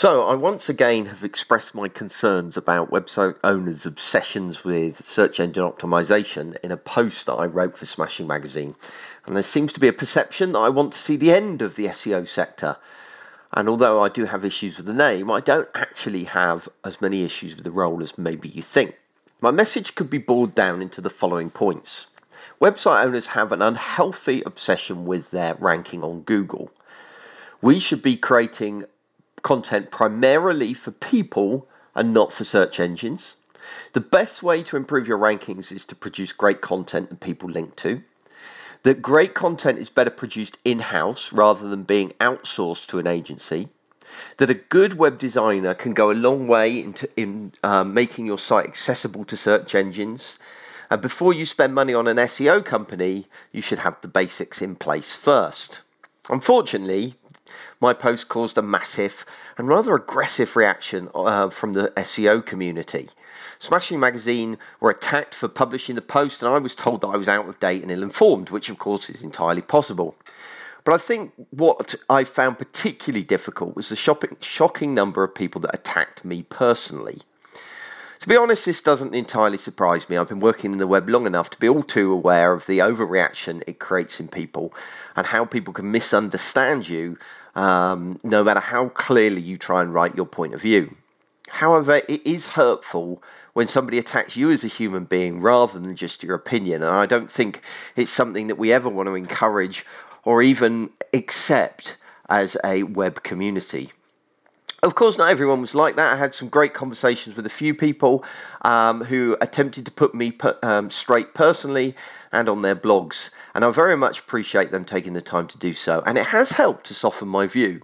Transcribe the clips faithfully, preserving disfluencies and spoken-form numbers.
So, I once again have expressed my concerns about website owners' obsessions with search engine optimization in a post that I wrote for Smashing Magazine. And there seems to be a perception that I want to see the end of the S E O sector. And although I do have issues with the name, I don't actually have as many issues with the role as maybe you think. My message could be boiled down into the following points. Website owners have an unhealthy obsession with their ranking on Google. We should be creating content primarily for people and not for search engines. The best way to improve your rankings is to produce great content that people link to. That great content is better produced in-house rather than being outsourced to an agency. That a good web designer can go a long way into in uh, making your site accessible to search engines. And before you spend money on an S E O company, you should have the basics in place first. Unfortunately, my post caused a massive and rather aggressive reaction uh, from the S E O community. Smashing Magazine were attacked for publishing the post, and I was told that I was out of date and ill-informed, which of course is entirely possible. But I think what I found particularly difficult was the shopping, shocking number of people that attacked me personally. To be honest, this doesn't entirely surprise me. I've been working in the web long enough to be all too aware of the overreaction it creates in people and how people can misunderstand you um, no matter how clearly you try and write your point of view. However, it is hurtful when somebody attacks you as a human being rather than just your opinion, and I don't think it's something that we ever want to encourage or even accept as a web community. Of course, not everyone was like that. I had some great conversations with a few people um, who attempted to put me per, um, straight personally and on their blogs. And I very much appreciate them taking the time to do so. And it has helped to soften my view.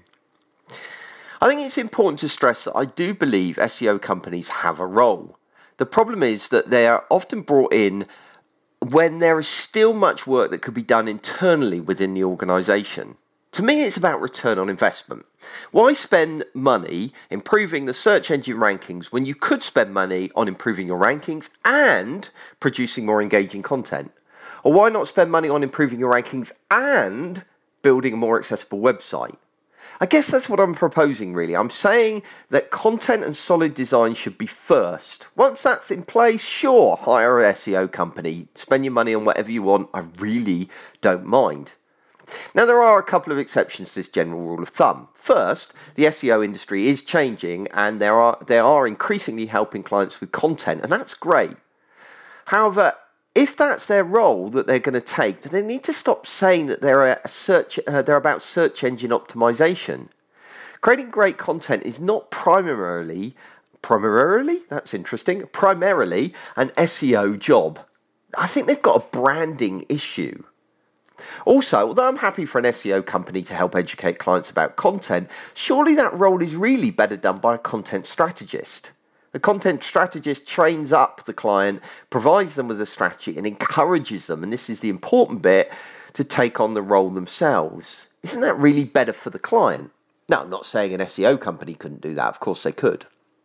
I think it's important to stress that I do believe S E O companies have a role. The problem is that they are often brought in when there is still much work that could be done internally within the organisation. To me, it's about return on investment. Why spend money improving the search engine rankings when you could spend money on improving your rankings and producing more engaging content? Or why not spend money on improving your rankings and building a more accessible website? I guess that's what I'm proposing, really. I'm saying that content and solid design should be first. Once that's in place, sure, hire an S E O company, spend your money on whatever you want. I really don't mind. Now, there are a couple of exceptions to this general rule of thumb. First, the S E O industry is changing and there are they are increasingly helping clients with content, and that's great. However, if that's their role that they're going to take, then they need to stop saying that they're a search uh, they're about search engine optimization. Creating great content is not primarily primarily that's interesting primarily an S E O job. I think they've got a branding issue. Also, although I'm happy for an S E O company to help educate clients about content, surely that role is really better done by a content strategist. The content strategist trains up the client, provides them with a strategy and encourages them, and this is the important bit, to take on the role themselves. Isn't that really better for the client? Now, I'm not saying an S E O company couldn't do that. Of course they could.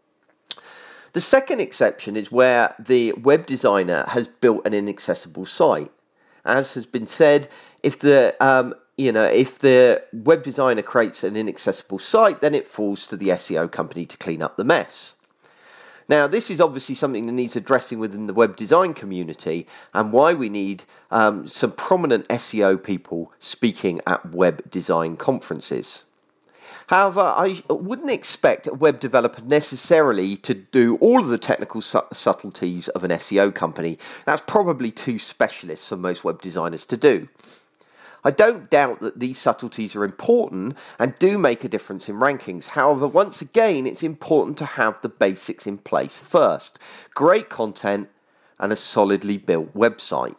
The second exception is where the web designer has built an inaccessible site. As has been said, if the um, you know if the web designer creates an inaccessible site, then it falls to the S E O company to clean up the mess. Now, this is obviously something that needs addressing within the web design community, and why we need um, some prominent S E O people speaking at web design conferences. However, I wouldn't expect a web developer necessarily to do all of the technical su- subtleties of an S E O company. That's probably too specialist for most web designers to do. I don't doubt that these subtleties are important and do make a difference in rankings. However, once again, it's important to have the basics in place first. Great content and a solidly built website.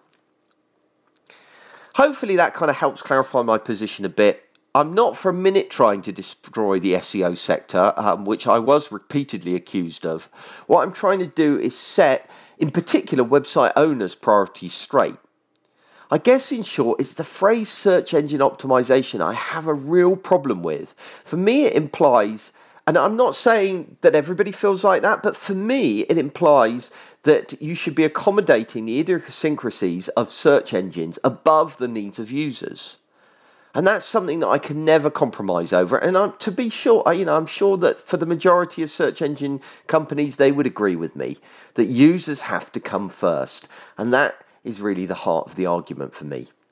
Hopefully that kind of helps clarify my position a bit. I'm not for a minute trying to destroy the S E O sector, um, which I was repeatedly accused of. What I'm trying to do is set, in particular, website owners' priorities straight. I guess in short, it's the phrase search engine optimization I have a real problem with. For me, it implies, and I'm not saying that everybody feels like that, but for me, it implies that you should be accommodating the idiosyncrasies of search engines above the needs of users. And that's something that I can never compromise over. And I'm, to be sure, I, you know, I'm sure that for the majority of search engine companies, they would agree with me that users have to come first. And that is really the heart of the argument for me.